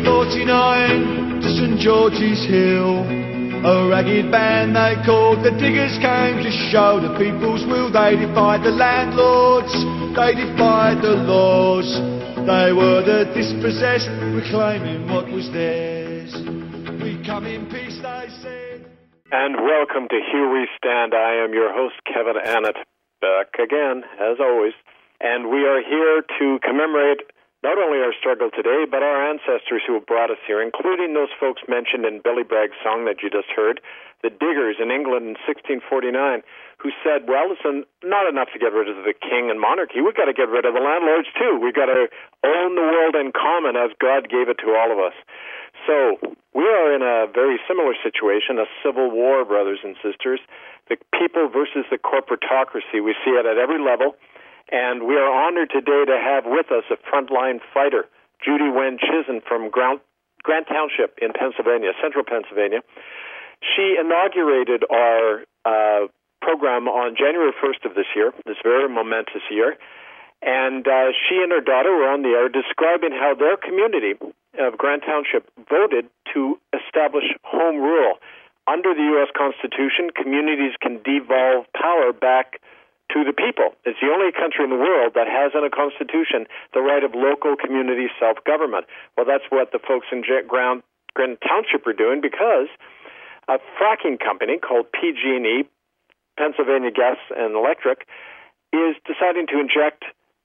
1849 to St George's Hill. A ragged band they called the Diggers came to show the people's will. They defied the landlords, they defied the laws. They were the dispossessed, reclaiming what was theirs. We come in peace, they said. And welcome to Here We Stand. I am your host, Kevin Annett, back again, as always. And we are here to commemorate not only our struggle today, but our ancestors who have brought us here, including those folks mentioned in Billy Bragg's song that you just heard, the Diggers in England in 1649, who said, well, it's not enough to get rid of the king and monarchy. We've got to get rid of the landlords, too. We've got to own the world in common as God gave it to all of us. So we are in a very similar situation, a civil war, brothers and sisters, the people versus the corporatocracy. We see it at every level. And we are honored today to have with us a frontline fighter, Judy Wen Chizen from Grant Township in Pennsylvania, central Pennsylvania. She inaugurated our program on January 1st of this year, this very momentous year. And she and her daughter were on the air describing how their community of Grant Township voted to establish home rule. Under the U.S. Constitution, communities can devolve power back to the people. It's the only country in the world that has in a constitution the right of local community self-government. Well, that's what the folks in Grant Township are doing, because a fracking company called PG&E, Pennsylvania Gas and Electric, is deciding to inject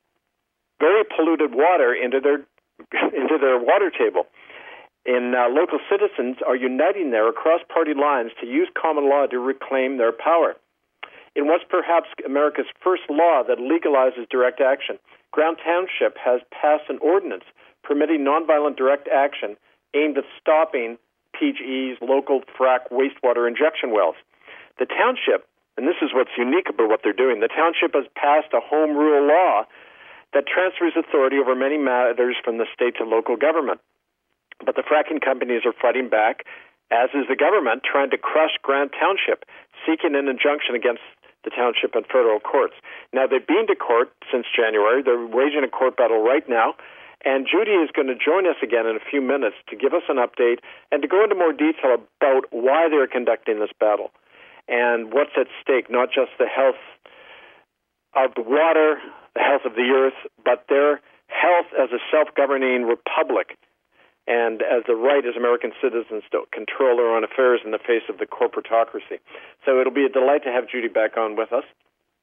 very polluted water into their water table. And local citizens are uniting there across party lines to use common law to reclaim their power. In what's perhaps America's first law that legalizes direct action, Grant Township has passed an ordinance permitting nonviolent direct action aimed at stopping PGE's local frack wastewater injection wells. The township, and this is what's unique about what they're doing, the township has passed a home rule law that transfers authority over many matters from the state to local government. But the fracking companies are fighting back, as is the government, trying to crush Grant Township, seeking an injunction against the township and federal courts. Now, they've been to court since January. They're waging a court battle right now. And Judy is going to join us again in a few minutes to give us an update and to go into more detail about why they're conducting this battle and what's at stake, not just the health of the water, the health of the earth, but their health as a self-governing republic and as the right as American citizens to control their own affairs in the face of the corporatocracy. So it'll be a delight to have Judy back on with us.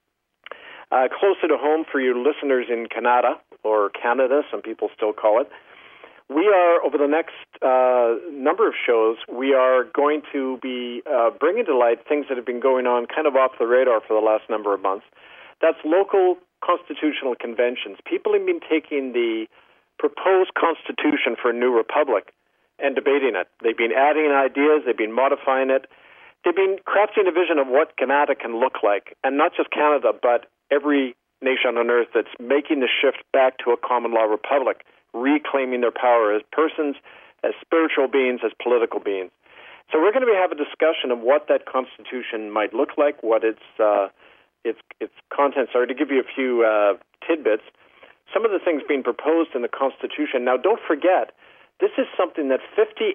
Closer to home for you listeners in Canada, or Canada, some people still call it, we are, over the next number of shows, we are going to be bringing to light things that have been going on kind of off the radar for the last number of months. That's local constitutional conventions. People have been taking the proposed constitution for a new republic and debating it. They've been adding ideas, they've been modifying it, they've been crafting a vision of what Canada can look like, and not just Canada, but every nation on earth that's making the shift back to a common law republic, reclaiming their power as persons, as spiritual beings, as political beings. So we're going to have a discussion of what that constitution might look like, what its contents are. To give you a few tidbits, some of the things being proposed in the Constitution. Now, don't forget, this is something that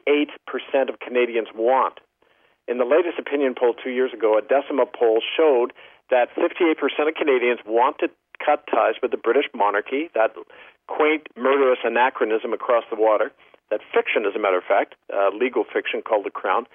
58% of Canadians want. In the latest opinion poll 2 years ago, a Decima poll showed that 58% of Canadians want to cut ties with the British monarchy, that quaint, murderous anachronism across the water, that fiction, as a matter of fact, legal fiction called The Crown,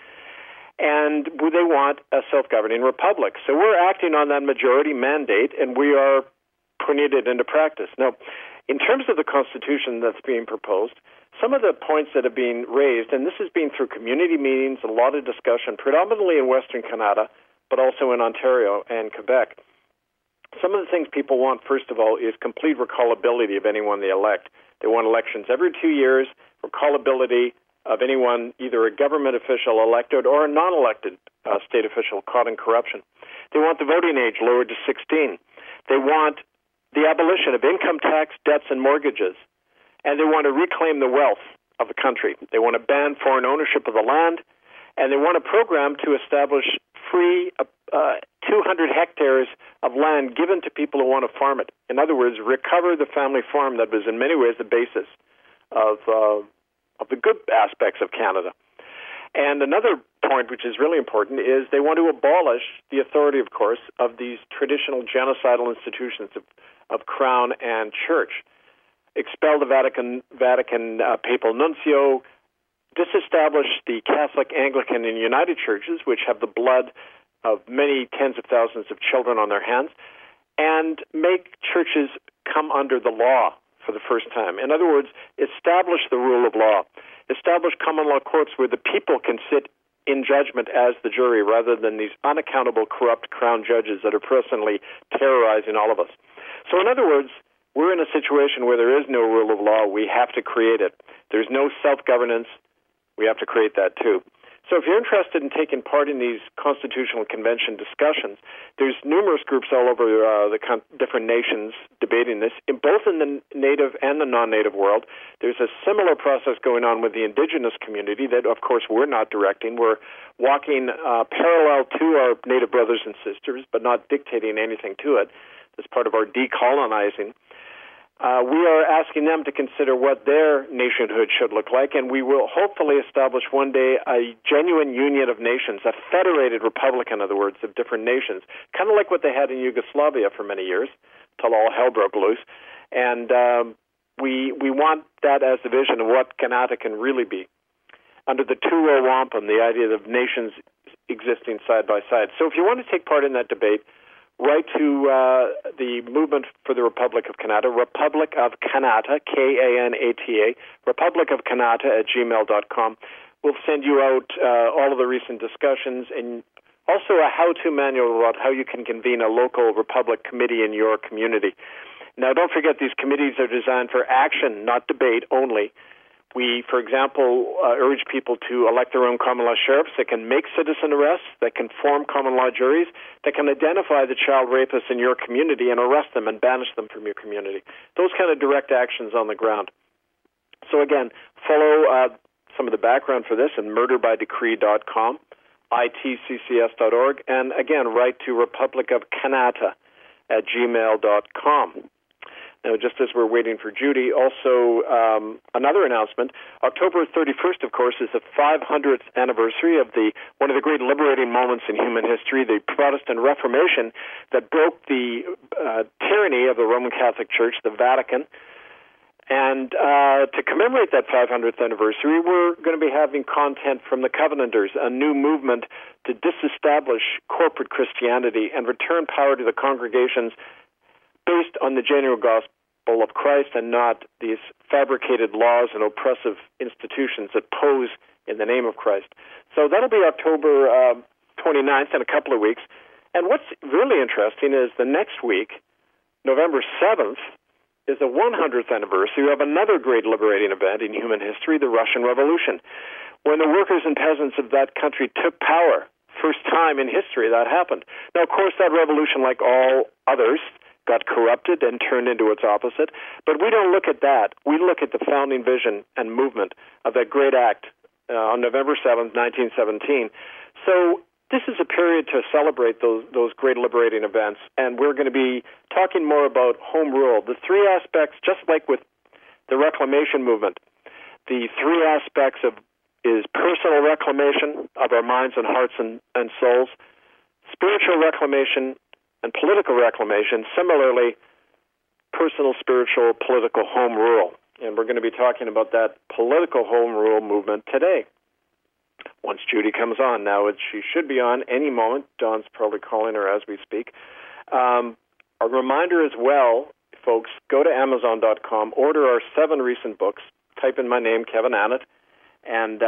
and they want a self-governing republic. So we're acting on that majority mandate, and we are putting it into practice. Now, in terms of the Constitution that's being proposed, some of the points that have been raised, and this has been through community meetings, a lot of discussion, predominantly in Western Canada, but also in Ontario and Quebec. Some of the things people want, first of all, is complete recallability of anyone they elect. They want elections every 2 years, recallability of anyone, either a government official elected or a non-elected state official caught in corruption. They want the voting age lowered to 16. They want the abolition of income tax, debts, and mortgages. And they want to reclaim the wealth of the country. They want to ban foreign ownership of the land, and they want a program to establish free 200 hectares of land given to people who want to farm it. In other words, recover the family farm that was in many ways the basis of the good aspects of Canada. And another point, which is really important, is they want to abolish the authority, of course, of these traditional genocidal institutions of Crown and Church. Expel the Vatican papal nuncio, disestablish the Catholic, Anglican, and United Churches, which have the blood of many tens of thousands of children on their hands, and make churches come under the law for the first time. In other words, establish the rule of law. Establish common law courts where the people can sit in judgment as the jury rather than these unaccountable, corrupt crown judges that are presently terrorizing all of us. So in other words, we're in a situation where there is no rule of law. We have to create it. There's no self-governance. We have to create that too. So if you're interested in taking part in these constitutional convention discussions, there's numerous groups all over the different nations debating this, both in the native and the non-native world. There's a similar process going on with the indigenous community that, of course, we're not directing. We're walking parallel to our native brothers and sisters, but not dictating anything to it. As part of our decolonizing. We are asking them to consider what their nationhood should look like, and we will hopefully establish one day a genuine union of nations, a federated republic, in other words, of different nations, kind of like what they had in Yugoslavia for many years, till all hell broke loose. And we want that as the vision of what Kanata can really be, under the two-row wampum, the idea of nations existing side by side. So if you want to take part in that debate, write to the Movement for the Republic of Kanata, Republic of Kanata, K-A-N-A-T-A, Republic of Kanata @gmail.com. We'll send you out all of the recent discussions and also a how-to manual about how you can convene a local Republic committee in your community. Now, don't forget, these committees are designed for action, not debate only. We, for example, urge people to elect their own common law sheriffs that can make citizen arrests, that can form common law juries, that can identify the child rapists in your community and arrest them and banish them from your community. Those kind of direct actions on the ground. So again, follow some of the background for this at murderbydecree.com, itccs.org, and again, write to republicofkanata @gmail.com. Now, just as we're waiting for Judy, also another announcement. October 31st, of course, is the 500th anniversary of one of the great liberating moments in human history, the Protestant Reformation that broke the tyranny of the Roman Catholic Church, the Vatican. And to commemorate that 500th anniversary, we're going to be having content from the Covenanters, a new movement to disestablish corporate Christianity and return power to the congregations based on the genuine gospel of Christ and not these fabricated laws and oppressive institutions that pose in the name of Christ. So that'll be October 29th in a couple of weeks. And what's really interesting is the next week, November 7th, is the 100th anniversary of another great liberating event in human history, the Russian Revolution, when the workers and peasants of that country took power. First time in history that happened. Now, of course, that revolution, like all others, got corrupted and turned into its opposite. But we don't look at that. We look at the founding vision and movement of that great act on November 7th, 1917. So this is a period to celebrate those great liberating events, and we're going to be talking more about home rule. The three aspects, just like with the Reclamation movement, the three aspects is personal reclamation of our minds and hearts and souls, spiritual reclamation, and political reclamation. Similarly, personal, spiritual, political home rule. And we're going to be talking about that political home rule movement today, once Judy comes on. Now, she should be on any moment. Don's probably calling her as we speak. A reminder as well, folks, go to Amazon.com, order our 7 recent books, type in my name, Kevin Annett, and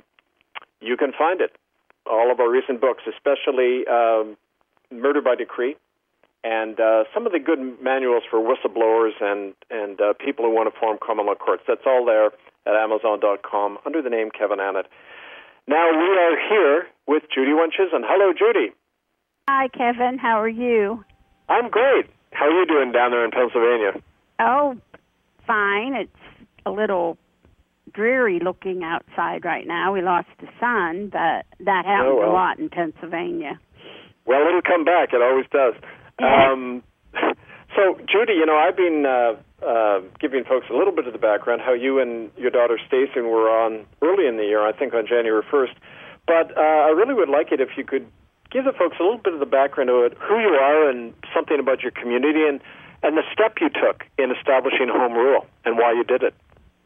you can find it. All of our recent books, especially Murder by Decree, and some of the good manuals for whistleblowers and people who want to form common law courts. That's all there at Amazon.com under the name Kevin Annett. Now we are here with Judy Wunches, and hello, Judy. Hi, Kevin. How are you? I'm great. How are you doing down there in Pennsylvania? Oh, fine. It's a little dreary looking outside right now. We lost the sun, but that happens a lot in Pennsylvania. Well, it'll come back. It always does. So, Judy, I've been giving folks a little bit of the background, how you and your daughter Stacy were on early in the year, I think on January 1st. But I really would like it if you could give the folks a little bit of the background of it, who you are and something about your community and the step you took in establishing home rule and why you did it.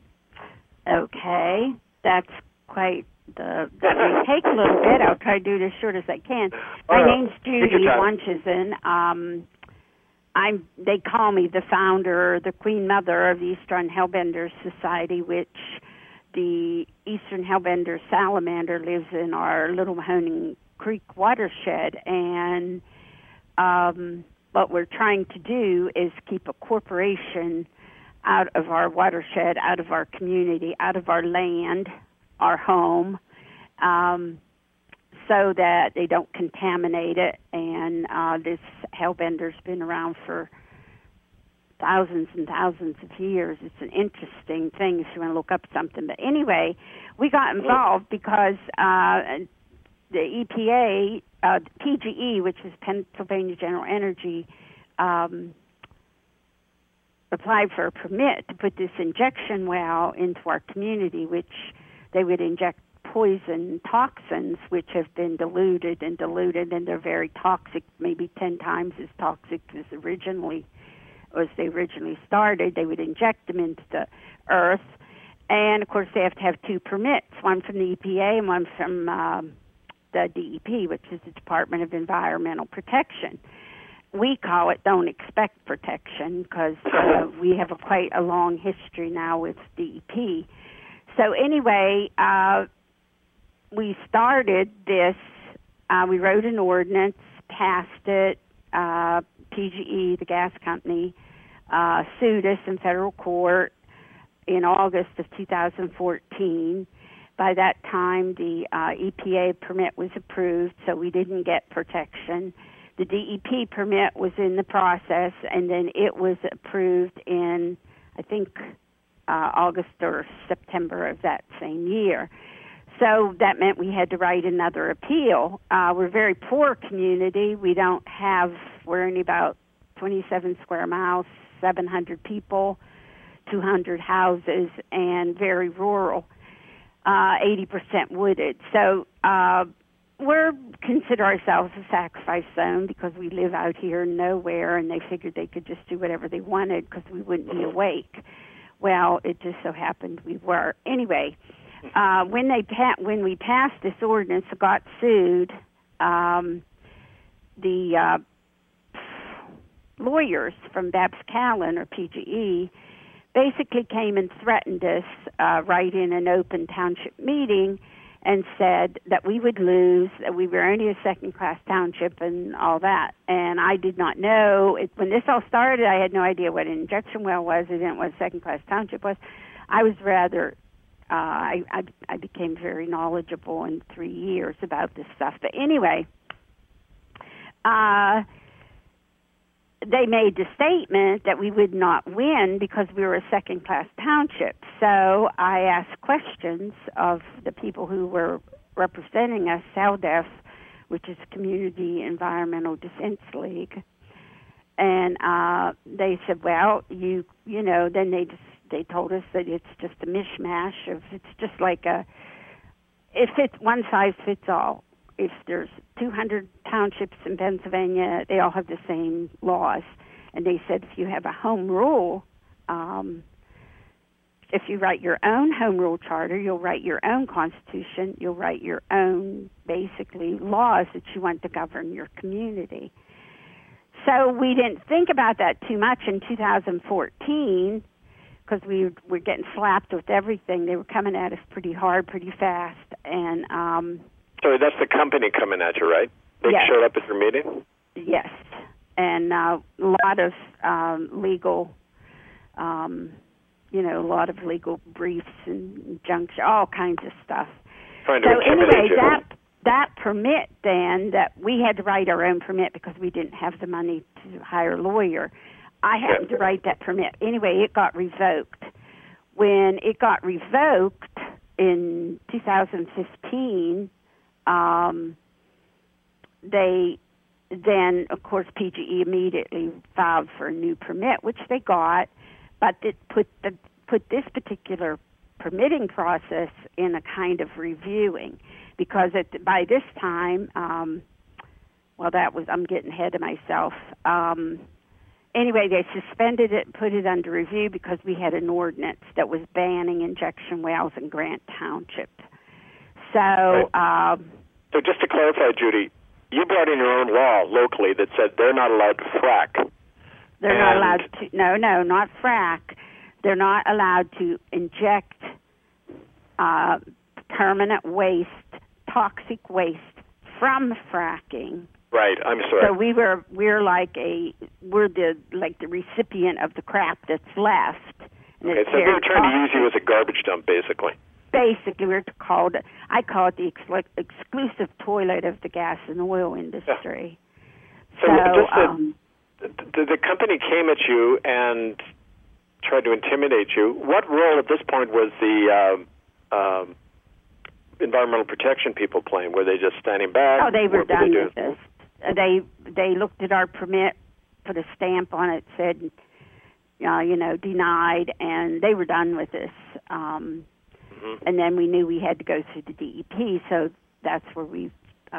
Okay, that's quite that may take a little bit. I'll try to do it as short as I can. My name's Judy Wunchison. They call me the founder, the Queen Mother of the Eastern Hellbender Society, which the Eastern Hellbender salamander lives in our Little Mahoning Creek watershed. And what we're trying to do is keep a corporation out of our watershed, out of our community, out of our land, our home, so that they don't contaminate it. And this hellbender's been around for thousands and thousands of years. It's an interesting thing if you want to look up something. But anyway, we got involved because the EPA, PGE, which is Pennsylvania General Energy, applied for a permit to put this injection well into our community, which they would inject poison toxins, which have been diluted, and they're very toxic, maybe 10 times as toxic as they originally started. They would inject them into the earth, and of course they have to have two permits, one from the EPA and one from the DEP, which is the Department of Environmental Protection. We call it Don't Expect Protection because we have quite a long history now with DEP. So anyway, we started this. We wrote an ordinance, passed it. PGE, the gas company, sued us in federal court in August of 2014. By that time, the EPA permit was approved, so we didn't get protection. The DEP permit was in the process, and then it was approved in, I think, August or September of that same year. So that meant we had to write another appeal. We're a very poor community. We're only about 27 square miles, 700 people, 200 houses, and very rural, 80% wooded. So we consider ourselves a sacrifice zone because we live out here nowhere, and they figured they could just do whatever they wanted because we wouldn't be awake. Well, it just so happened we were. Anyway, when we passed this ordinance, got sued, the lawyers from Babs Callan or PGE basically came and threatened us right in an open township meeting and said that we would lose, that we were only a second-class township and all that. And I did not know. When this all started, I had no idea what an injection well was. I didn't know what a second-class township was. I was rather, I became very knowledgeable in 3 years about this stuff. But anyway, they made the statement that we would not win because we were a second-class township. So I asked questions of the people who were representing us, CalDEF, which is Community Environmental Defense League, and they said, well, you know, then they told us that it's just a mishmash of, it's just like one size fits all. If there's 200 townships in Pennsylvania, they all have the same laws. And they said if you have a home rule, if you write your own home rule charter, you'll write your own constitution, you'll write your own, basically, laws that you want to govern your community. So we didn't think about that too much in 2014 because we were getting slapped with everything. They were coming at us pretty hard, pretty fast, and so that's the company coming at you, right? They yes. showed up at your meeting? Yes. And a lot of legal, a lot of legal briefs and injunction, all kinds of stuff. Trying to so anyway, you. that permit then, that we had to write our own permit because we didn't have the money to hire a lawyer. I happened to write that permit. Anyway, it got revoked. When it got revoked in 2015, then, of course, PGE immediately filed for a new permit, which they got, but it put this particular permitting process in a kind of reviewing, because by this time, I'm getting ahead of myself. Anyway, they suspended it and put it under review because we had an ordinance that was banning injection wells in Grant Township. So, so just to clarify, Judy, you brought in your own law locally that said they're not allowed to frack. They're not allowed to. No, not frack. They're not allowed to inject permanent waste, toxic waste from fracking. Right. I'm sorry. So we're like the recipient of the crap that's left. Okay, so they're trying to use you as a garbage dump, basically. Basically, I call it the exclusive toilet of the gas and oil industry. Yeah. So the company came at you and tried to intimidate you. What role at this point was the environmental protection people playing? Were they just standing back? Oh, they were done with this. They looked at our permit, put a stamp on it, said, denied, and they were done with this. And then we knew we had to go through the DEP, so that's where we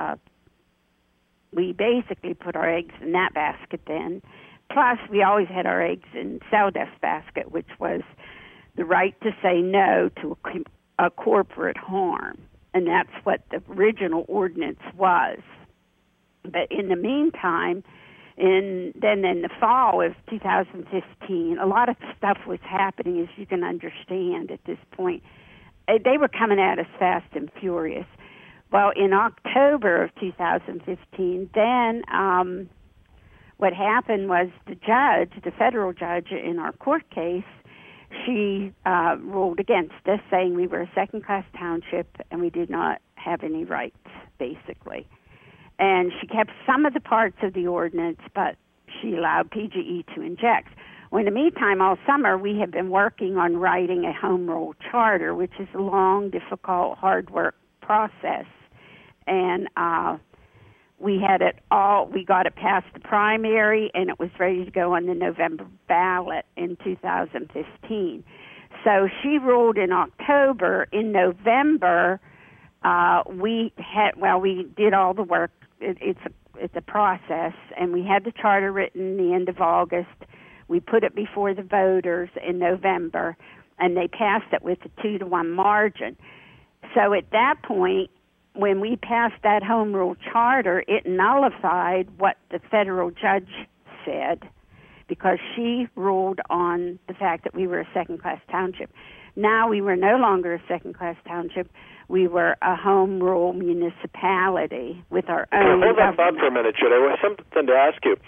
basically put our eggs in that basket then. Plus, we always had our eggs in Celdef's basket, which was the right to say no to a corporate harm. And that's what the original ordinance was. But in the meantime, in the fall of 2015, a lot of stuff was happening, as you can understand at this point. They were coming at us fast and furious. Well, in October of 2015, then what happened was the federal judge in our court case, she ruled against us, saying we were a second-class township and we did not have any rights, basically. And she kept some of the parts of the ordinance, but she allowed PGE to inject. Well, in the meantime, all summer, we have been working on writing a home rule charter, which is a long, difficult, hard work process. And we got it past the primary, and it was ready to go on the November ballot in 2015. So she ruled in October. In November, we did all the work. It's a process, and we had the charter written the end of August. We put it before the voters in November, and they passed it with a 2-to-1 margin. So at that point, when we passed that home rule charter, it nullified what the federal judge said, because she ruled on the fact that we were a second-class township. Now we were no longer a second-class township. We were a home rule municipality with our own Hold that government. thought for a minute, Judy. I have something to ask you.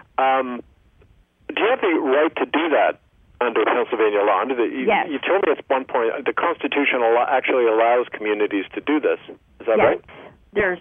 Do you have the right to do that under Pennsylvania law? Yes. You told me at one point the Constitution actually allows communities to do this. Is that right? There's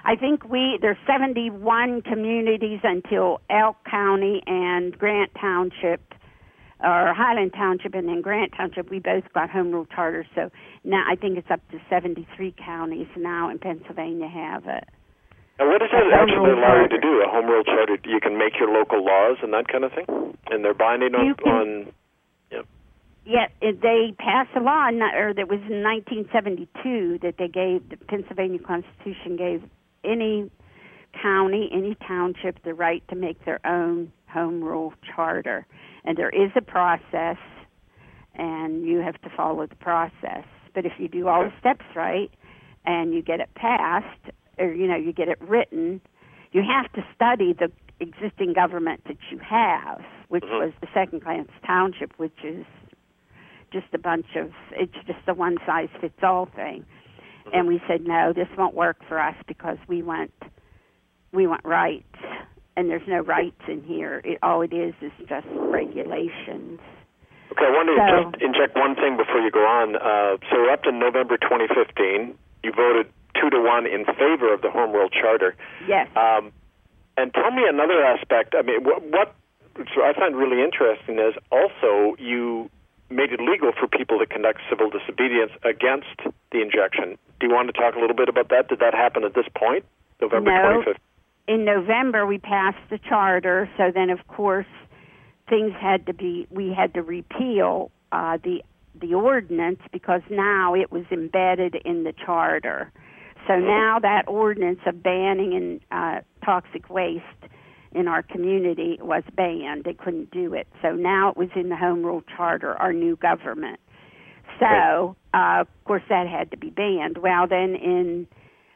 71 communities until Elk County and Grant Township, or Highland Township and then Grant Township, we both got home rule charters. So now I think it's up to 73 counties now in Pennsylvania have it. And what does it actually allow you to do? A home rule charter, you can make your local laws and that kind of thing? And they're binding on Yeah, they passed a law, that was in 1972, that the Pennsylvania Constitution gave any county, any township, the right to make their own home rule charter. And there is a process, and you have to follow the process. But if you do all the steps right, and you get it passed, or, you get it written, you have to study the existing government that you have, which was the second-class township, which is just it's just a one-size-fits-all thing. And we said, no, this won't work for us because we want rights, and there's no rights in here. All it is just regulations. Okay, I want to just inject one thing before you go on. So up to November 2015, you voted 2-to-1 in favor of the Home Rule Charter. Yes. And tell me another aspect. I mean, what I find really interesting is also you made it legal for people to conduct civil disobedience against the injection. Do you want to talk a little bit about that? Did that happen at this point, November 25th? in November we passed the charter, so then of course we had to repeal the ordinance because now it was embedded in the charter. So now that ordinance of banning toxic waste in our community was banned. They couldn't do it. So now it was in the Home Rule Charter, our new government. So, of course, that had to be banned. Well, then in,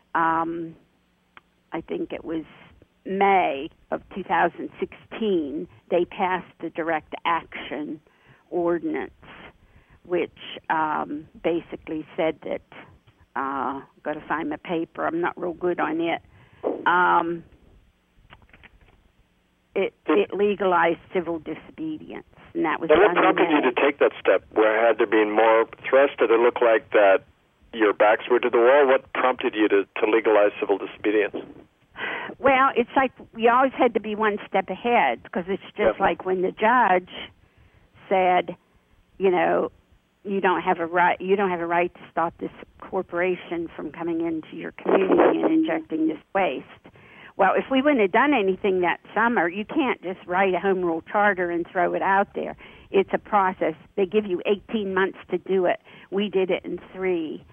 I think it was May of 2016, they passed the direct action ordinance, which basically said that, got to find my paper, I'm not real good on it, it legalized civil disobedience, and that was. And what prompted you to take that step? Where had there been more thrust? Did it look like that your backs were to the wall? What prompted you to legalize civil disobedience? Well, it's like we always had to be one step ahead, because it's just like when the judge said, you don't have a right to stop this corporation from coming into your community and injecting this waste. Well, if we wouldn't have done anything that summer, you can't just write a home rule charter and throw it out there. It's a process. They give you 18 months to do it. We did it in 3.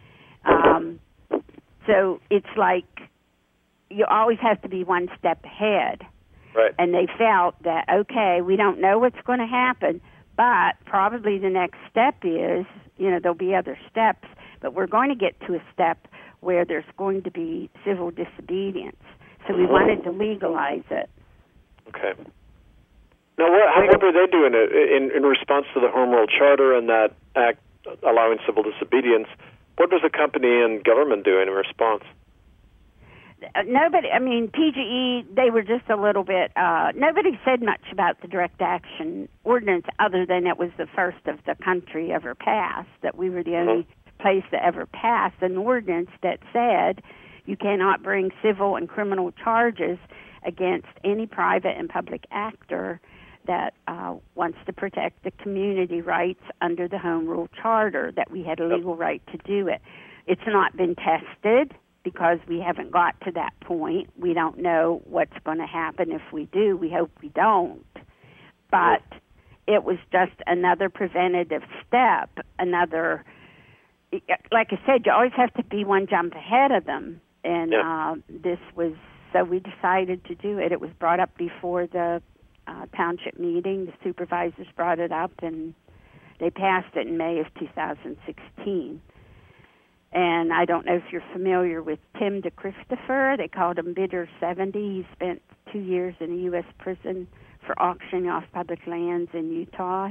So it's like you always have to be one step ahead. Right. And they felt that, okay, we don't know what's going to happen, but probably the next step is, there'll be other steps, but we're going to get to a step where there's going to be civil disobedience. So we wanted to legalize it. Okay. Now, what were they doing in response to the Home Rule Charter and that act allowing civil disobedience? What was the company and government doing in response? Nobody, PGE, they were just a little bit, nobody said much about the direct action ordinance other than it was the first of the country ever passed, that we were the only place that ever passed an ordinance that said you cannot bring civil and criminal charges against any private and public actor that wants to protect the community rights under the Home Rule Charter, that we had a legal right to do it. It's not been tested because we haven't got to that point. We don't know what's going to happen if we do. We hope we don't. But it was just another preventative step, another, like I said, you always have to be one jump ahead of them. And this was, so we decided to do it. It was brought up before the township meeting. The supervisors brought it up, and they passed it in May of 2016. And I don't know if you're familiar with Tim DeChristopher. They called him Bitter 70. He spent 2 years in a U.S. prison for auctioning off public lands in Utah.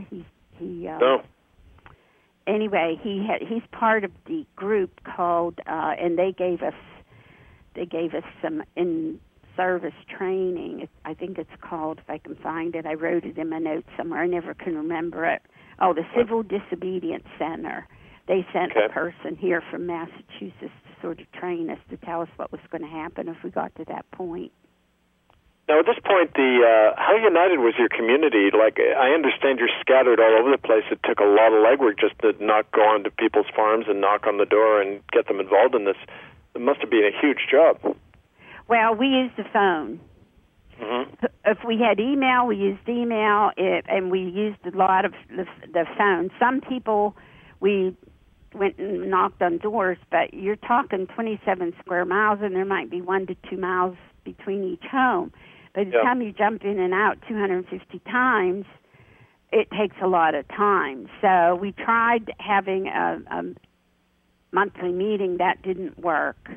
Anyway, he's part of the group called, and they gave us some in-service training. I think it's called, if I can find it, I wrote it in my notes somewhere. I never can remember it. Oh, the Civil Disobedience Center. They sent a person here from Massachusetts to sort of train us, to tell us what was going to happen if we got to that point. Now, at this point, how united was your community? Like, I understand you're scattered all over the place. It took a lot of legwork just to not go onto people's farms and knock on the door and get them involved in this. It must have been a huge job. Well, we used the phone. Mm-hmm. If we had email, we used email, and we used a lot of the phone. Some people, we went and knocked on doors, but you're talking 27 square miles, and there might be 1 to 2 miles between each home. By the time you jump in and out 250 times, it takes a lot of time. So we tried having a monthly meeting. That didn't work.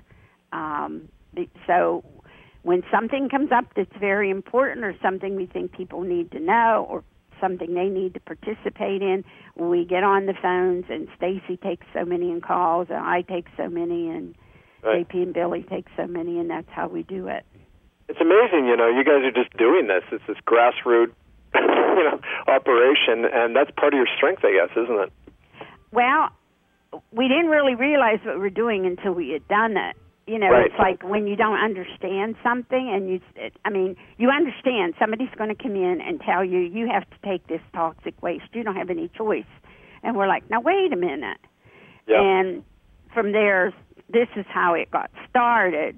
So when something comes up that's very important, or something we think people need to know, or something they need to participate in, we get on the phones, and Stacy takes so many in calls, and I take so many, and JP and Billy take so many, and that's how we do it. It's amazing, you guys are just doing this. It's this grassroots, operation, and that's part of your strength, I guess, isn't it? Well, we didn't really realize what we were doing until we had done it. It's like when you don't understand something, and you understand somebody's going to come in and tell you, you have to take this toxic waste. You don't have any choice. And we're like, now, wait a minute. Yeah. And from there, this is how it got started.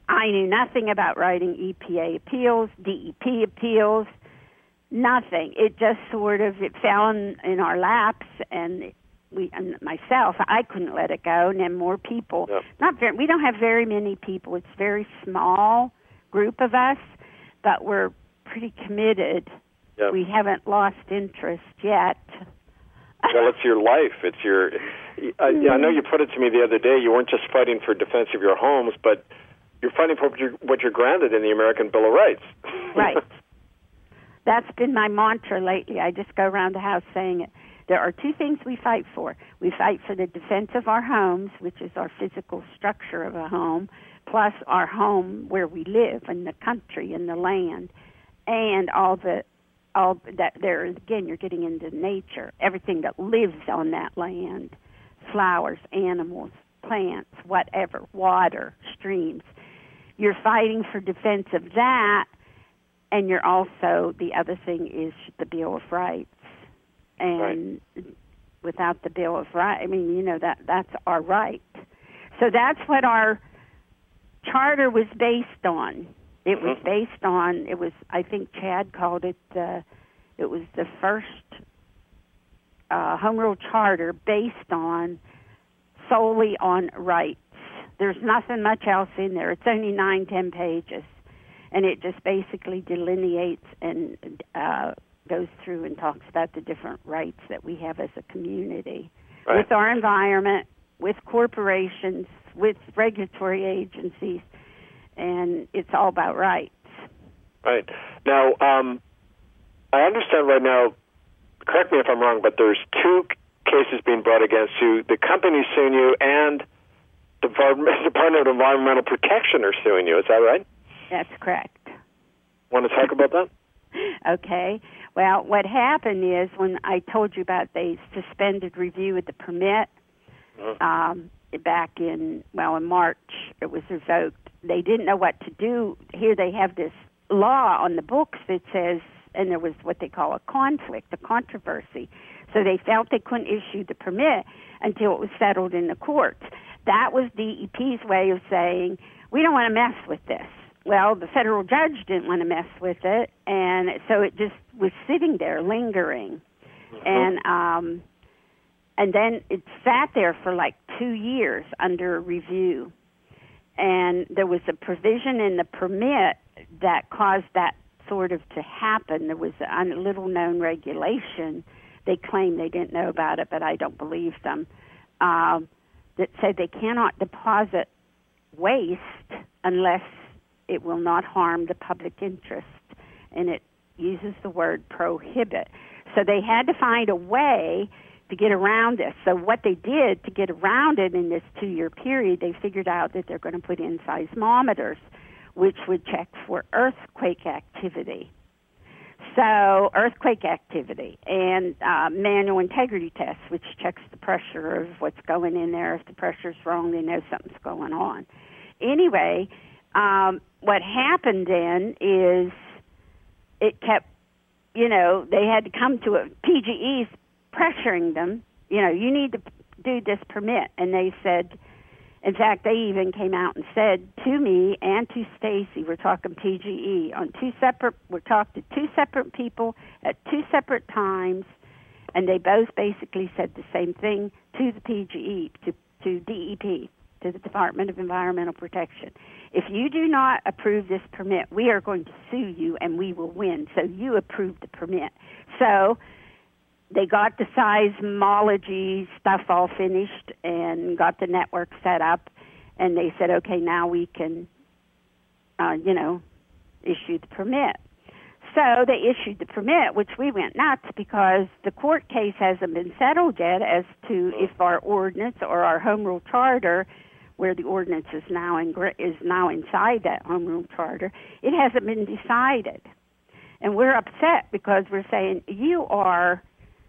I knew nothing about writing EPA appeals, DEP appeals, nothing. It just sort of, it fell in our laps, and myself, I couldn't let it go, and then more people. Yep. We don't have very many people. It's a very small group of us, but we're pretty committed. Yep. We haven't lost interest yet. Well, it's your life. It's your. I know you put it to me the other day. You weren't just fighting for defense of your homes, but you're fighting for what you're granted in the American Bill of Rights. Right. That's been my mantra lately. I just go around the house saying it. There are two things we fight for. We fight for the defense of our homes, which is our physical structure of a home, plus our home where we live, in the country, in the land, and all that there, again, you're getting into nature, everything that lives on that land, flowers, animals, plants, whatever, water, streams. You're fighting for defense of that, and you're also, the other thing is the Bill of Rights. And without the Bill of Rights, I mean, that's our right. So that's what our charter was based on. It was based on, I think Chad called it, it was the first home rule charter based solely on rights. There's nothing much else in there. It's only 9-10 pages. And it just basically delineates and goes through and talks about the different rights that we have as a community with our environment, with corporations, with regulatory agencies, and it's all about rights. Right. Now, I understand right now, correct me if I'm wrong, but there's two cases being brought against you. The company suing you and the Department of Environmental Protection are suing you. Is that right? That's correct. Want to talk about that? Okay. Well, what happened is when I told you about they suspended review of the permit back in March, it was revoked. They didn't know what to do. Here they have this law on the books that says, and there was what they call a conflict, a controversy. So they felt they couldn't issue the permit until it was settled in the courts. That was DEP's way of saying, we don't want to mess with this. Well, the federal judge didn't want to mess with it, and so it just was sitting there, lingering. And then it sat there for like 2 years under review. And there was a provision in the permit that caused that sort of to happen. There was a little-known regulation. They claim they didn't know about it, but I don't believe them, that said they cannot deposit waste unless it will not harm the public interest, and it uses the word prohibit. So they had to find a way to get around this. So what they did to get around it in this 2-year period, they figured out that they're going to put in seismometers, which would check for earthquake activity. So earthquake activity and manual integrity tests, which checks the pressure of what's going in there. If the pressure's wrong, they know something's going on. Anyway, what happened then is it kept, they had to come to it. PGE's pressuring them, you need to do this permit. And they said, in fact, they even came out and said to me and to Stacy, we're talking PGE, we're talking to two separate people at two separate times, and they both basically said the same thing to the PGE, to DEP, to the Department of Environmental Protection. If you do not approve this permit, we are going to sue you and we will win. So you approved the permit. So they got the seismology stuff all finished and got the network set up, and they said, okay, now we can, issue the permit. So they issued the permit, which we went nuts because the court case hasn't been settled yet as to if our ordinance or our home rule charter, where the ordinance is now inside that home rule charter, it hasn't been decided. And we're upset because we're saying you are,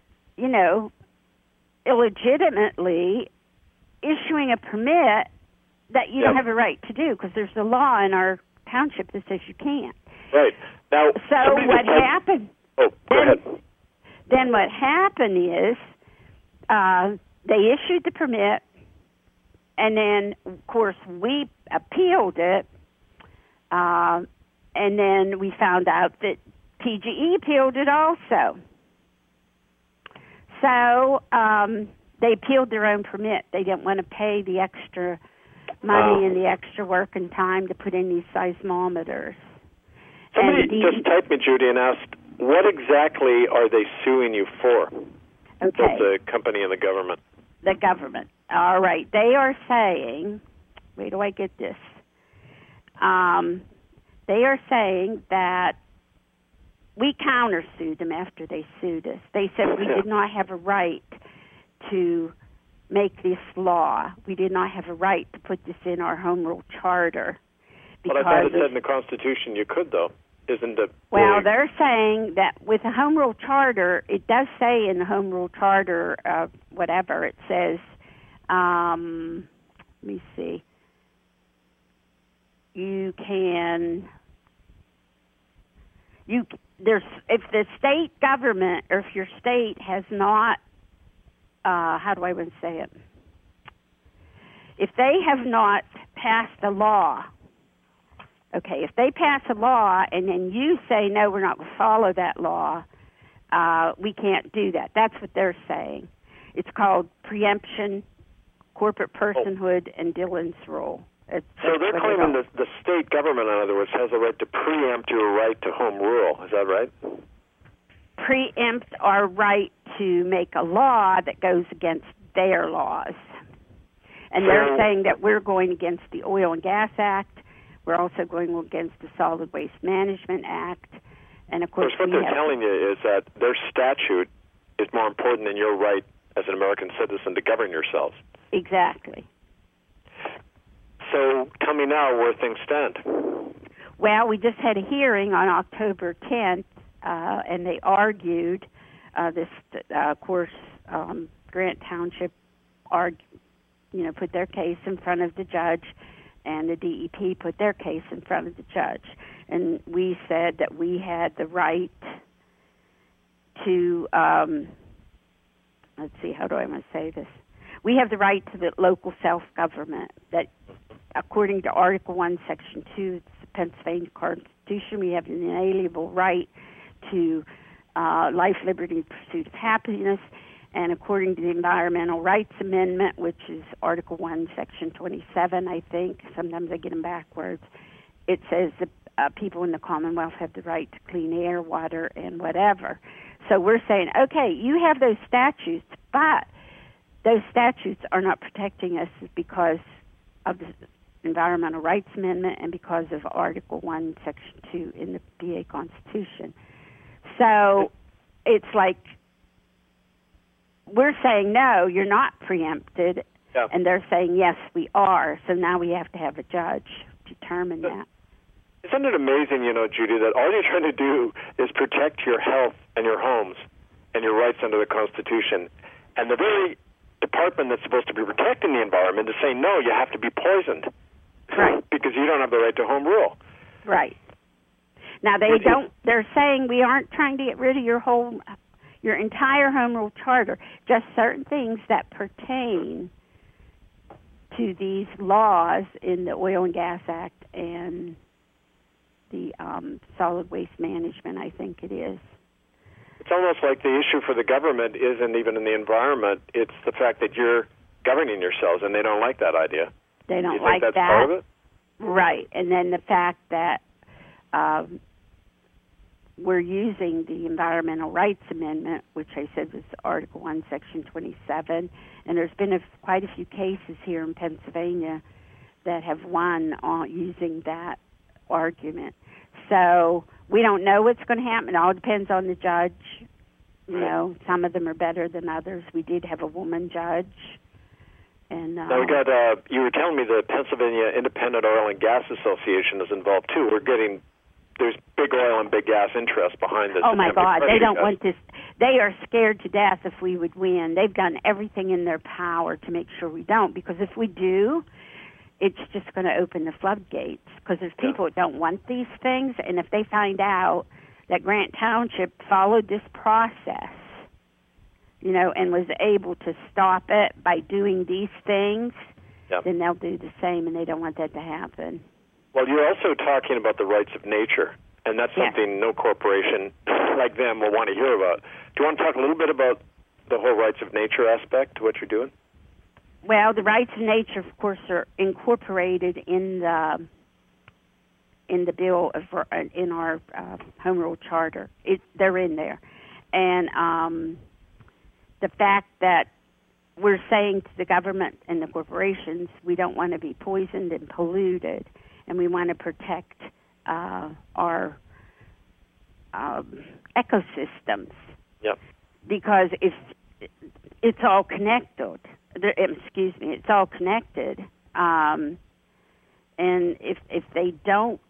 illegitimately issuing a permit that you don't have a right to do because there's a law in our township that says you can't. Right. Now, so what happened? Oh, go ahead. Then what happened is they issued the permit, and then, of course, we appealed it, And then we found out that PGE appealed it also. So they appealed their own permit. They didn't want to pay the extra money and the extra work and time to put in these seismometers. Somebody just typed me, Judy, and asked, what exactly are they suing you for? Okay. Both the company and the government. The government. All right. They are saying, wait till I get this. They are saying that we countersued them after they sued us. They said we did not have a right to make this law. We did not have a right to put this in our home rule charter. But I thought it said in the Constitution you could, though. Isn't it? Well, they're saying that with the home rule charter, it does say in the home rule charter, whatever, it says, let me see, if the state government, or if your state has not, how do I want to say it? If they have not passed a law, okay, if they pass a law and then you say, no, we're not going to follow that law, we can't do that. That's what they're saying. It's called preemption, corporate personhood, and Dillon's rule. So they're claiming that the state government, in other words, has a right to preempt your right to home rule. Is that right? Preempt our right to make a law that goes against their laws. And they're saying that we're going against the Oil and Gas Act. We're also going against the Solid Waste Management Act. And, of course, what they're telling you is that their statute is more important than your right as an American citizen to govern yourselves. Exactly. So tell me now where things stand. Well, we just had a hearing on October 10th, and they argued of course, Grant Township put their case in front of the judge, and the DEP put their case in front of the judge. And we said that we had the right to, let's see, how do I want to say this? We have the right to the local self-government that, according to Article 1, Section 2 of the Pennsylvania Constitution, we have an inalienable right to life, liberty, and pursuit of happiness. And according to the Environmental Rights Amendment, which is Article 1, Section 27, I think, sometimes I get them backwards, it says that people in the Commonwealth have the right to clean air, water, and whatever. So we're saying, okay, you have those statutes, but those statutes are not protecting us because of the Environmental Rights Amendment and because of Article 1, Section 2 in the PA Constitution. So it's like we're saying, no, you're not preempted, and they're saying, yes, we are. So now we have to have a judge determine that. Isn't it amazing, Judy, that all you're trying to do is protect your health and your homes and your rights under the Constitution, and the very department that's supposed to be protecting the environment is saying, no, you have to be poisoned. Right. Because you don't have the right to home rule. Right. Now, they're saying we aren't trying to get rid of your entire home rule charter, just certain things that pertain to these laws in the Oil and Gas Act and the Solid Waste Management, I think it is. It's almost like the issue for the government isn't even in the environment. It's the fact that you're governing yourselves, and they don't like that idea. They don't you like think that's that. Part of it? Right. And then the fact that we're using the Environmental Rights Amendment, which I said was Article 1, Section 27, and there's been quite a few cases here in Pennsylvania that have won on using that argument. So we don't know what's going to happen. It all depends on the judge. Some of them are better than others. We did have a woman judge. And now we got. You were telling me the Pennsylvania Independent Oil and Gas Association is involved too. There's big oil and big gas interest behind this. Oh my God! They don't want this. They are scared to death if we would win. They've done everything in their power to make sure we don't. Because if we do, it's just going to open the floodgates. Because there's people that don't want these things, and if they find out that Grant Township followed this process, and was able to stop it by doing these things, then they'll do the same, and they don't want that to happen. Well, you're also talking about the rights of nature, and that's something no corporation like them will want to hear about. Do you want to talk a little bit about the whole rights of nature aspect to what you're doing? Well, the rights of nature, of course, are incorporated in the bill in our Home Rule Charter. They're in there, and the fact that we're saying to the government and the corporations, we don't want to be poisoned and polluted, and we want to protect our ecosystems. Yep. Because it's all connected. It's all connected. And if they don't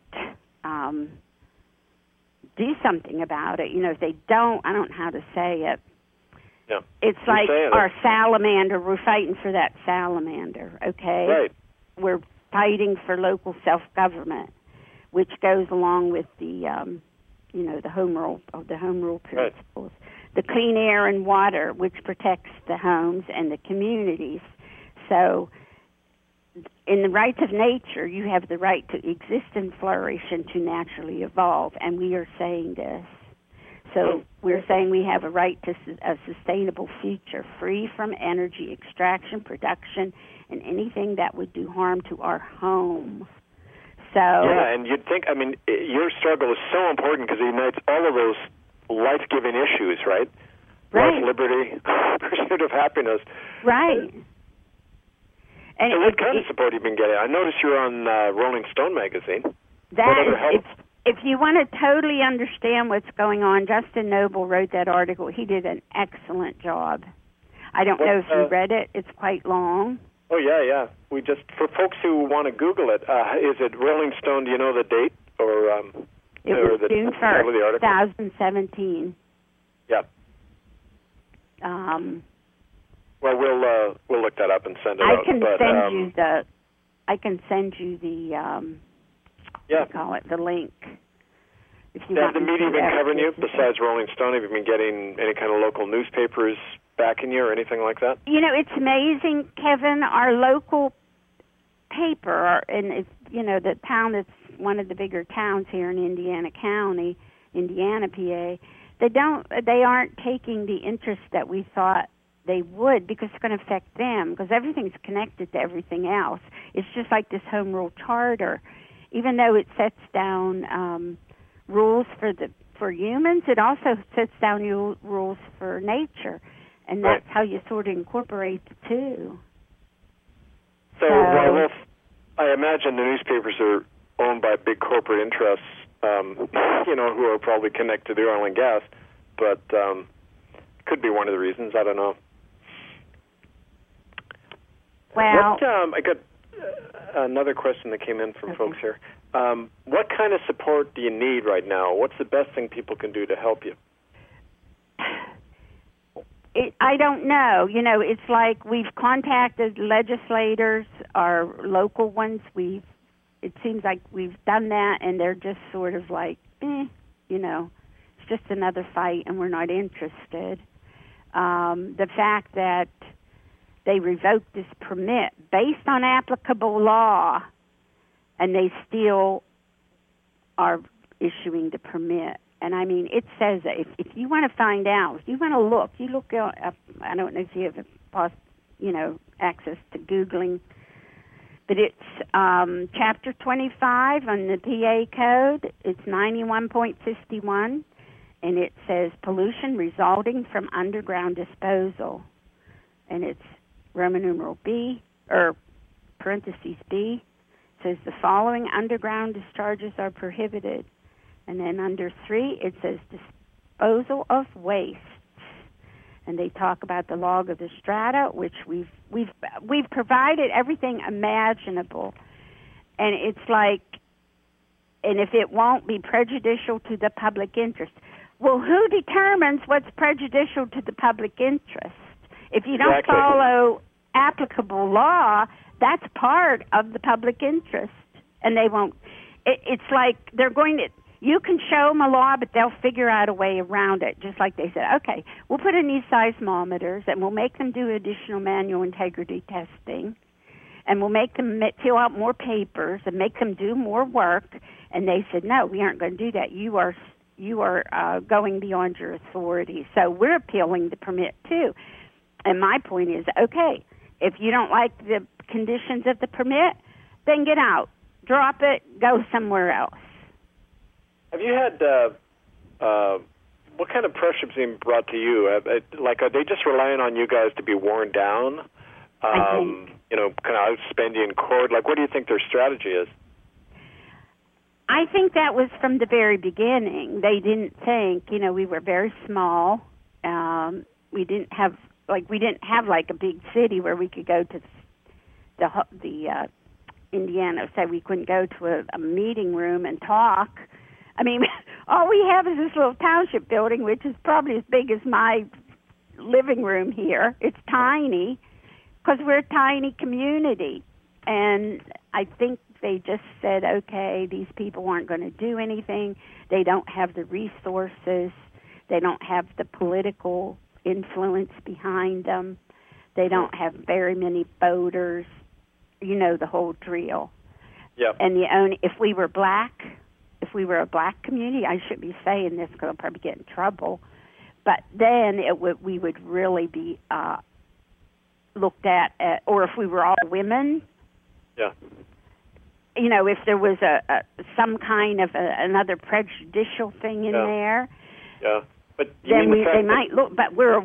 do something about it, if they don't, I don't know how to say it. Yeah. It's like our salamander. We're fighting for that salamander, okay? Right. We're fighting for local self-government, which goes along with the, the home rule principles. Right. The clean air and water, which protects the homes and the communities. So, in the rights of nature, you have the right to exist and flourish and to naturally evolve, and we are saying this. So we're saying we have a right to a sustainable future, free from energy extraction, production, and anything that would do harm to our home. So yeah, and you'd think, your struggle is so important because it unites all of those life-giving issues, right? Right. Life, liberty, pursuit of happiness. Right. And so what kind of support have you been getting? I noticed you're on Rolling Stone magazine. If you want to totally understand what's going on, Justin Noble wrote that article. He did an excellent job. I don't know if you read it. It's quite long. Oh, yeah. We just, for folks who want to Google it, is it Rolling Stone, do you know the date? It was June 1st, 2017. Yeah. Well, we'll look that up and send it out. I can send you the call it, the link. If you have the media been covering you besides Rolling Stone? Have you been getting any kind of local newspapers backing you or anything like that? It's amazing, Kevin. Our local paper, and it's the town that's one of the bigger towns here in Indiana County, Indiana, PA. They aren't taking the interest that we thought they would, because it's going to affect them, because everything's connected to everything else. It's just like this Home Rule Charter. Even though it sets down rules for humans, it also sets down rules for nature, and that's how you sort of incorporate the two. So I imagine the newspapers are owned by big corporate interests, who are probably connected to the oil and gas, but could be one of the reasons. I don't know. Well, I got another question that came in from folks here. What kind of support do you need right now? What's the best thing people can do to help you? I don't know. It's like we've contacted legislators, our local ones. It seems like we've done that, and they're just sort of like, it's just another fight, and we're not interested. The fact that they revoked this permit based on applicable law, and they still are issuing the permit. And it says that if you want to find out, if you want to look, you look up. I don't know if you have access to Googling, but it's Chapter 25 on the PA Code. It's 91.51, and it says pollution resulting from underground disposal, and it's Roman numeral B, or parentheses B, says the following underground discharges are prohibited. And then under 3, it says disposal of wastes. And they talk about the log of the strata, which we've provided everything imaginable. And it's like, and if it won't be prejudicial to the public interest. Well, who determines what's prejudicial to the public interest? If you don't follow applicable law, that's part of the public interest. And they won't. It's like they're going to, you can show them a law, but they'll figure out a way around it. Just like they said, okay, we'll put in these seismometers and we'll make them do additional manual integrity testing. and we'll make them fill out more papers and make them do more work. And they said, no, we aren't going to do that. You are going beyond your authority. So we're appealing the permit too. And my point is, okay, if you don't like the conditions of the permit, then get out. Drop it. Go somewhere else. Have you had, what kind of pressure is being brought to you? Are they just relying on you guys to be worn down? Kind of outspend you in court? What do you think their strategy is? I think that was from the very beginning. They didn't think, we were very small. We didn't have a big city where we could go to the Indiana, say we couldn't go to a meeting room and talk. I mean, all we have is this little township building, which is probably as big as my living room here. It's tiny because we're a tiny community. And I think they just said, okay, these people aren't going to do anything. They don't have the resources. They don't have the political influence behind them. They don't have very many voters. The whole drill. Yep. And if we were a black community, I shouldn't be saying this because I'll probably get in trouble, but then we would really be looked at, or if we were all women. Yeah. If there was some kind of another prejudicial thing in there. Yeah. But then they might look. But we're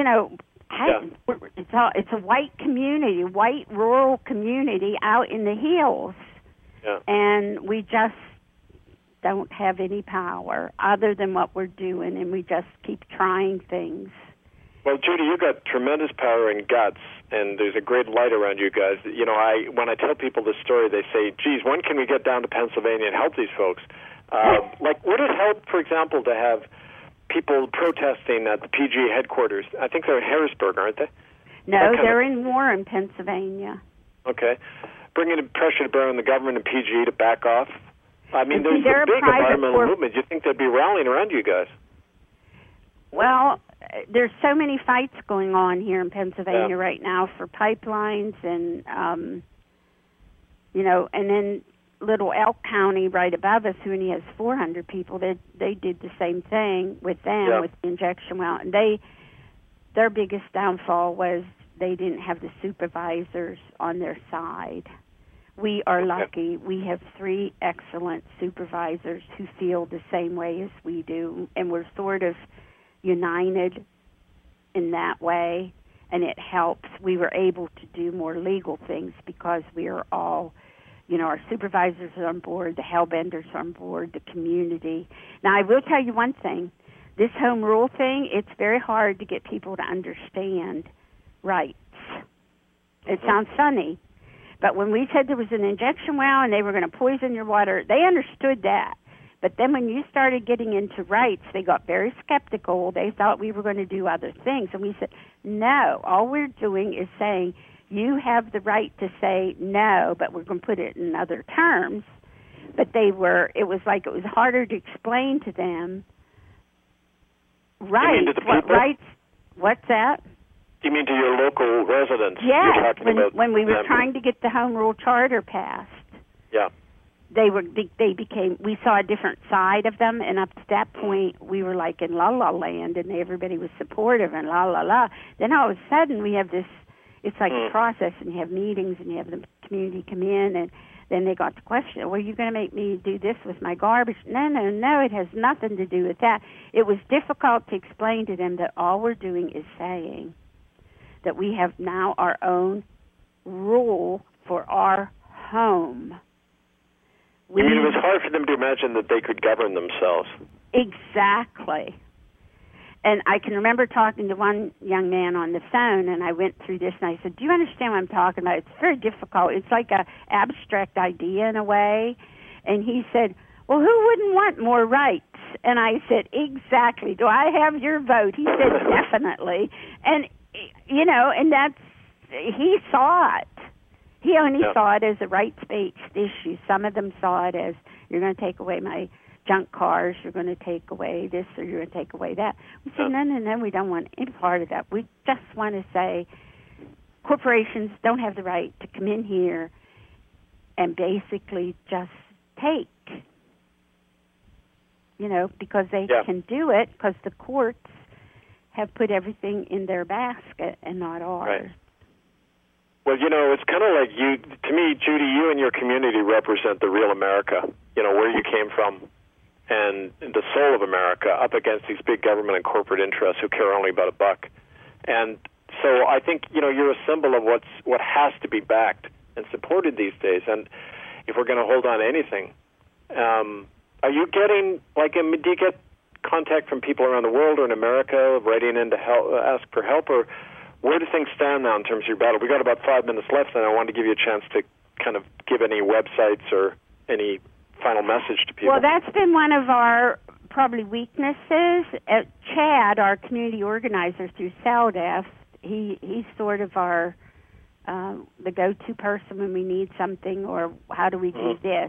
it's a white community, white rural community out in the hills, and we just don't have any power other than what we're doing, and we just keep trying things. Well, Judy, you got tremendous power and guts, and there's a great light around you guys. When I tell people this story, they say, geez, when can we get down to Pennsylvania and help these folks? Would it help, for example, to have people protesting at the PGA headquarters? I think they're in Harrisburg, aren't they? No, they're in Warren, Pennsylvania. Okay. Bringing pressure to bear on the government and PGA to back off. I mean, there's a big environmental movement. You think they'd be rallying around you guys? Well, there's so many fights going on here in Pennsylvania right now for pipelines and, and then Little Elk County right above us, who only has 400 people, they did the same thing with them with the injection well. And their biggest downfall was they didn't have the supervisors on their side. We are lucky. We have 3 excellent supervisors who feel the same way as we do, and we're sort of united in that way, and it helps. We were able to do more legal things because we are all, our supervisors are on board, the hellbenders are on board, the community. Now, I will tell you one thing. This home rule thing, it's very hard to get people to understand rights. It sounds funny, but when we said there was an injection well and they were going to poison your water, they understood that. But then when you started getting into rights, they got very skeptical. They thought we were going to do other things. And we said, no, all we're doing is saying you have the right to say no, but we're going to put it in other terms. But it was harder to explain to them rights. You mean to the people? Rights, what's that? You mean to your local residents? Yes, when we were trying to get the home rule charter passed. Yeah. We saw a different side of them, and up to that point, we were like in la-la land, and everybody was supportive and la-la-la. Then all of a sudden, we have this, it's like a process, and you have meetings, and you have the community come in, and then they got the question, well, you're going to make me do this with my garbage? No, it has nothing to do with that. It was difficult to explain to them that all we're doing is saying that we have now our own rule for our home. You mean it was hard for them to imagine that they could govern themselves? Exactly. And I can remember talking to one young man on the phone, and I went through this, and I said, do you understand what I'm talking about? It's very difficult. It's like an abstract idea in a way. And he said, well, who wouldn't want more rights? And I said, exactly. Do I have your vote? He said, definitely. And, and he saw it. He only saw it as a rights-based issue. Some of them saw it as, you're going to take away my junk cars, you're going to take away this, or you're going to take away that. We said, no, we don't want any part of that. We just want to say, corporations don't have the right to come in here and basically just take, because they can do it because the courts have put everything in their basket and not ours. Right. Well, it's kind of like to me, Judy, you and your community represent the real America, where you came from, and the soul of America up against these big government and corporate interests who care only about a buck. And so I think, you're a symbol of what has to be backed and supported these days. And if we're going to hold on to anything, are you getting, do you get contact from people around the world or in America writing in to help, ask for help, or where do things stand now in terms of your battle? We got about 5 minutes left, and I wanted to give you a chance to kind of give any websites or any final message to people. Well, that's been one of our probably weaknesses. Chad, our community organizer through SALDEF, he's sort of our the go-to person when we need something, or how do we do this.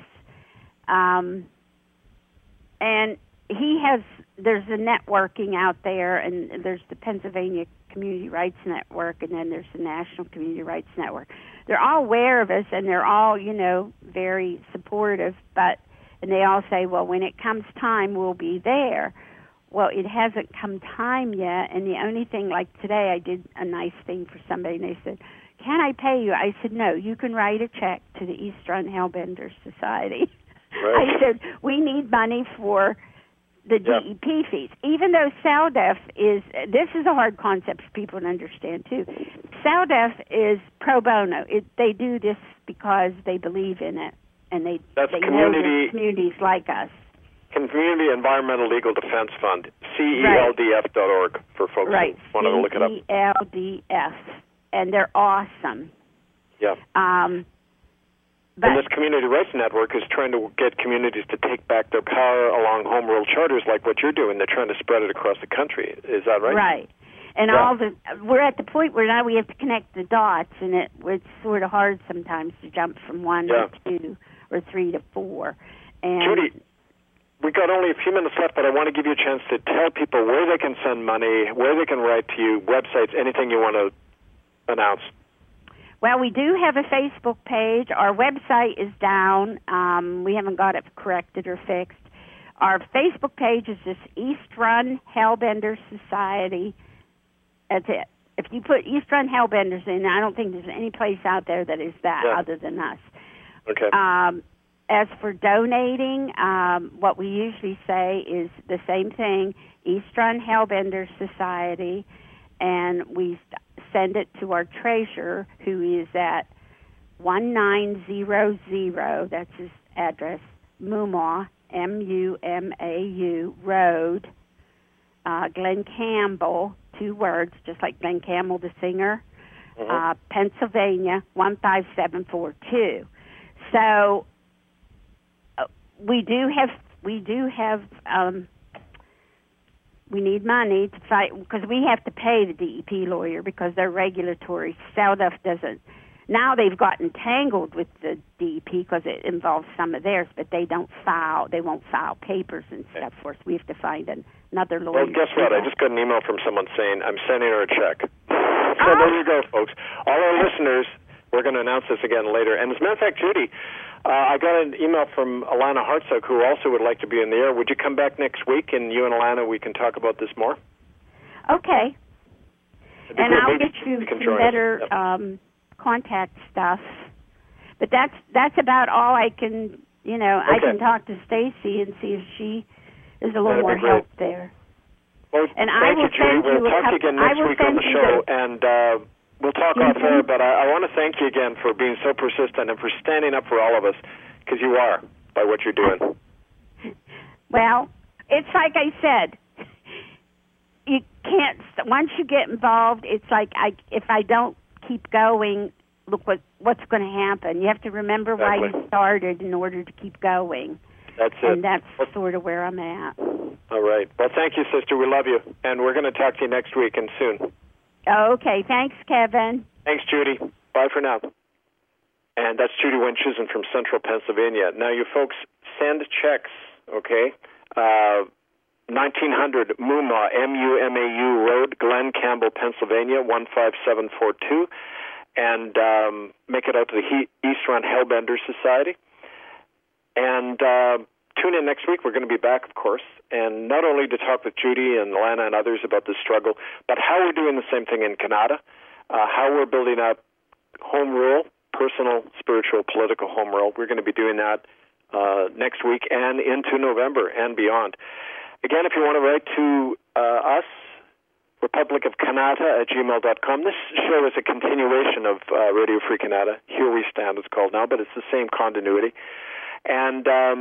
And there's a networking out there, and there's the Pennsylvania Community Rights Network, and then there's the National Community Rights Network. They're all aware of us, and they're all, very supportive, and they all say, well, when it comes time, we'll be there. Well, it hasn't come time yet, and the only thing, like today, I did a nice thing for somebody, and they said, can I pay you? I said, no, you can write a check to the East Run Hellbender Society. Right. I said, we need money for the DEP fees. Even though SALDEF this is a hard concept for people to understand too. SALDEF is pro bono. They do this because they believe in it, and they know that communities like us. Community Environmental Legal Defense Fund, CELDF.org for folks who want to look it up. CELDF, and they're awesome. Yeah. And this Community Rights Network is trying to get communities to take back their power along home rule charters like what you're doing. They're trying to spread it across the country. Is that right? Right. And we're at the point where now we have to connect the dots, and it's sort of hard sometimes to jump from 1 to 2 or 3 to 4. And Judy, we got only a few minutes left, but I want to give you a chance to tell people where they can send money, where they can write to you, websites, anything you want to announce. Well, we do have a Facebook page. Our website is down. We haven't got it corrected or fixed. Our Facebook page is just East Run Hellbender Society. That's it. If you put East Run Hellbenders in, I don't think there's any place out there that is that other than us. Okay. As for donating, what we usually say is the same thing, East Run Hellbender Society, and we send it to our treasurer, who is at 1900, that's his address, Mumau, M-U-M-A-U, Road, Glen Campbell, 2 words, just like Glen Campbell, the singer, Pennsylvania, 15742. So we need money to fight, because we have to pay the DEP lawyer because they're regulatory. SALDEF doesn't. Now they've gotten tangled with the DEP because it involves some of theirs, but they won't file papers and stuff for us. We have to find another lawyer. Well, guess what? I just got an email from someone saying I'm sending her a check. So there you go, folks. All our listeners, we're going to announce this again later. And as a matter of fact, Judy, I got an email from Alana Hartzog, who also would like to be in the air. Would you come back next week, and you and Alana, we can talk about this more? Okay. And I'll get you some better contact stuff. But that's about all I can, I can talk to Stacy and see if she is a little more help there. Well, and I will send you We'll talk to you again next week on the show, and we'll talk off air, but I want to thank you again for being so persistent and for standing up for all of us, because you are, by what you're doing. Well, it's like I said, you can't, once you get involved, it's like if I don't keep going, look what's going to happen. You have to remember why you started in order to keep going. That's it. And that's sort of where I'm at. All right. Well, thank you, sister. We love you, and we're going to talk to you next week and soon. Okay. Thanks, Kevin. Thanks, Judy. Bye for now. And that's Judy Wenchusen from Central Pennsylvania. Now, you folks, send checks, okay? 1900 Mumau, M-U-M-A-U Road, Glen Campbell, Pennsylvania, 15742. and make it out to the East Run Hellbender Society. And tune in next week. We're going to be back, of course, and not only to talk with Judy and Lana and others about this struggle, but how we're doing the same thing in Canada, how we're building up home rule, personal, spiritual, political home rule. We're going to be doing that next week and into November and beyond. Again, if you want to write to us, republicofcanada@gmail.com. This show is a continuation of Radio Free Canada. Here We Stand, it's called now, but it's the same continuity. And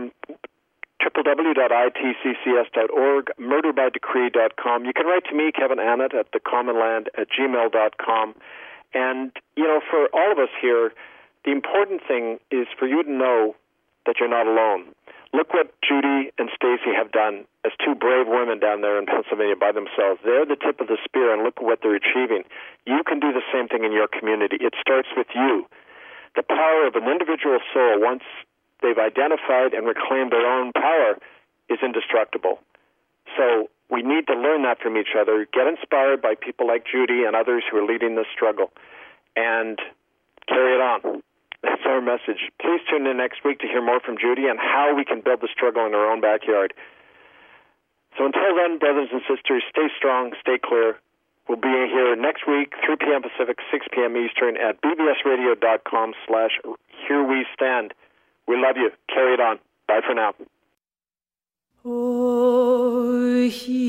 www.itccs.org, murderbydecree.com. You can write to me, Kevin Annett, at thecommonland@gmail.com. And, for all of us here, the important thing is for you to know that you're not alone. Look what Judy and Stacy have done as two brave women down there in Pennsylvania by themselves. They're the tip of the spear, and look what they're achieving. You can do the same thing in your community. It starts with you. The power of an individual soul, once they've identified and reclaimed their own power, is indestructible. So we need to learn that from each other, get inspired by people like Judy and others who are leading this struggle, and carry it on. That's our message. Please tune in next week to hear more from Judy and how we can build the struggle in our own backyard. So until then, brothers and sisters, stay strong, stay clear. We'll be here next week, 3 p.m. Pacific, 6 p.m. Eastern at bbsradio.com/herewestand. We love you. Carry it on. Bye for now. Oh,